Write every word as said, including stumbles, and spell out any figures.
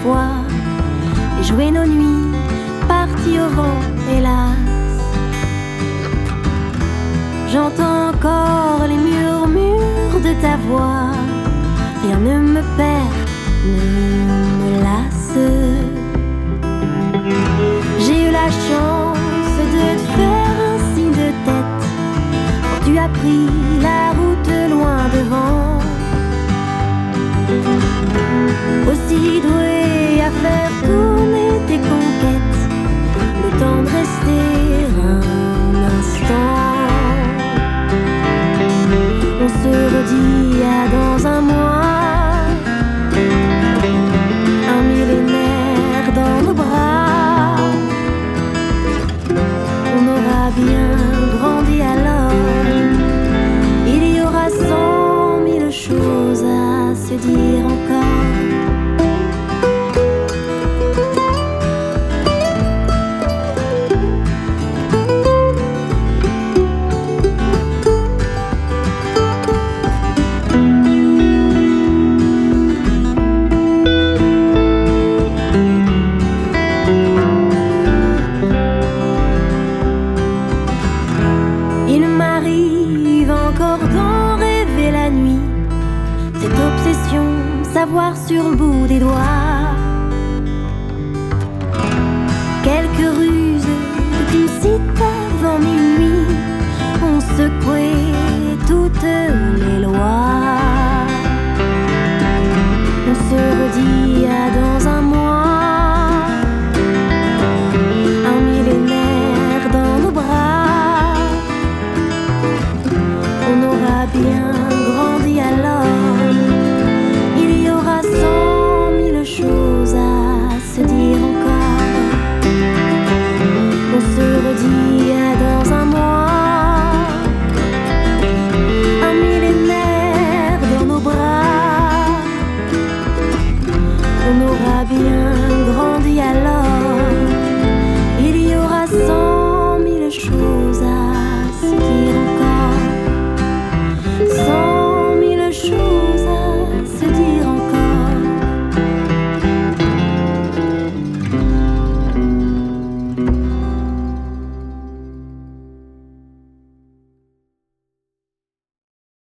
fois et jouer nos nuits parties au vent, hélas. J'entends encore les murmures de ta voix, rien ne me perd, ne me lasse. J'ai eu la chance de te faire un signe de tête quand tu as pris la route loin devant. Aussi doué à faire tourner tes conquêtes, le temps de rester un instant. On se redit à dans un mois, un millénaire dans nos bras. On aura bien grandi alors, il y aura cent mille choses à se dire encore. Savoir sur le bout des doigts